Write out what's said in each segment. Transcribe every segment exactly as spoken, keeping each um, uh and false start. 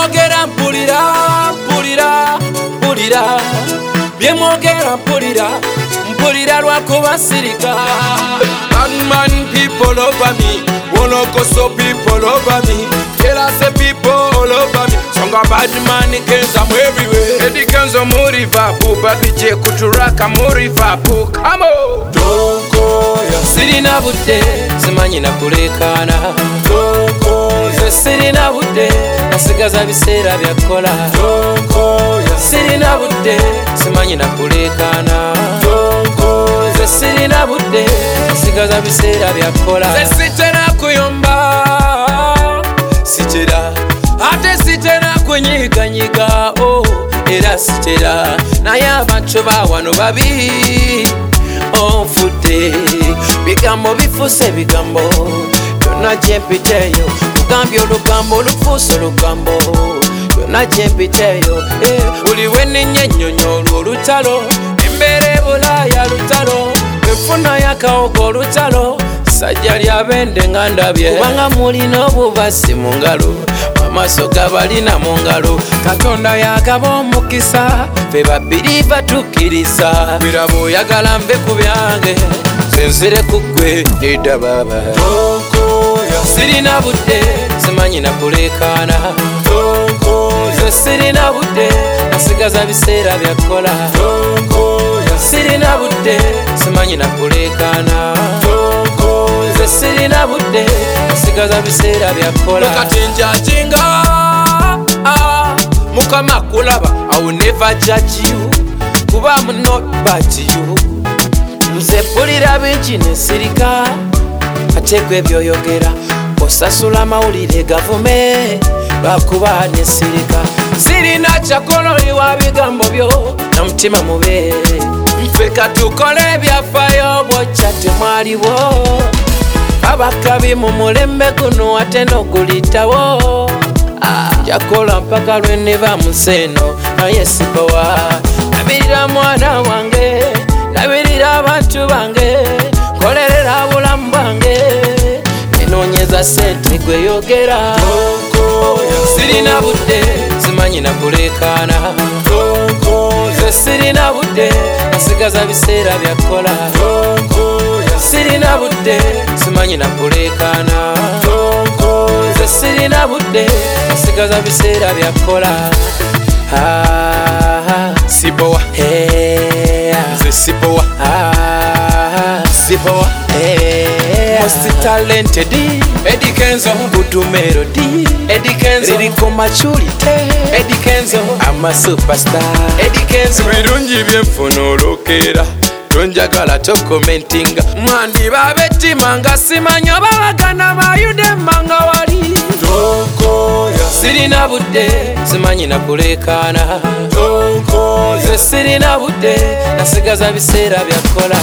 byemwogera mpulira mpulira mpulira byemwogera mpulira mpulira lwakuba sirika. Badman people over me, Wolokoso people over me, Jelase people all over me. Songa badman Kenza mu everywhere. Eddie Kenzo mu Liverpool, Babi J kuturaka mu Liverpool. Come on. Doko ya sirina budde, simanyi nakulekana. Doko ya sirina budde, nasigaza biseera byakola. Doko ya sirina budde, simanyi nakulekana. Doko ya sirina budde, nasigaza biseera byakola. Sitera kuyomba, sitera ate sitera kunyiganyiga, oh era sitera naye abantu bawano babi onfudde. Bigambo bifuse bigambo byonna gyempiteeyo, kugambye olugambo lufuuse olugambo byonna gyempiteeyo. Buli we nenya ennyonyo olwo olutalo, embeera ebulaaya lutalo, enfuna y'akawogo olutalo, sajja lyabende nga ndabye. Kubanga mulina obubasi mu ngalo, amaaso gabalina mu ngalo. Katonda yagaba omukisa, fe babiri batukkiriza. Birabo oyagala nve ku byange, senzire ku ggwe edda baba. Sirina budde, simanyi nakulekana. Nze sirina budde, nasigaza biseera byakola. Sirina budde, simanyi nakulekana. Nze sirina budde, nasigaza biseera byakola. Kati njajinga Mukama kulaba, I will never judge you, kuba I'm not bad to you. Nze mpulira bingi nesirika, ate gwe byoyogera osasula amawulire gavume lwakuba nesirika. Sirina kyakololiwa bigambo byo na mutima mubeere, ffe katukole ebyafaayo bwokya temwaliwo. Abakabi mu mulembe guno ate n'ogulitawo, yakola mpaka lweneva museeno naye sibowa. Nabirira mwana wange, nabirira abantu bange, nkolerera bulamu bwange, nenoonyeza sente gwe yogera. Sirina budde, simanyi nakulekana. Nze sirina budde, nasigaza biseera byakola. Sirina budde, simanyi nakulekana. Nze sirina budde, nasigaza biseera byakola. Sibowa, nze sibowa, sibowa. Most talented Eddie Kenzo, good melody. Eddie Kenzo, lyrical maturity. Eddie Kenzo, I'm a superstar. Eddie Kenzo, birungi byenfuna olokera, tonjagala tokomentinga. Mwandi babetima nga simanyi oba bagana bayudema nga wali. Sirina budde, simanyi nakulekana. Nze sirina budde, nasigaza biseera byakola.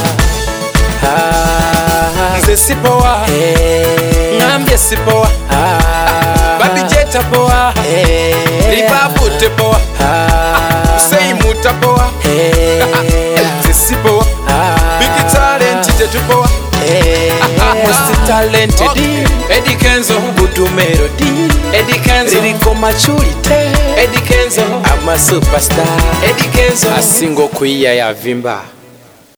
Nze sipowa, ngambye sipowa, Babi J tapowa, Libabu tepowa, Seimu tapowa. Nze sipowa, big talent tetupowa. Most talented Eddie Kenzo, good melody. Eddie Kenzo, lyrical maturity. Eddie Kenzo, I'm a superstar. Eddie Kenzo, asinga okwiya yavimba.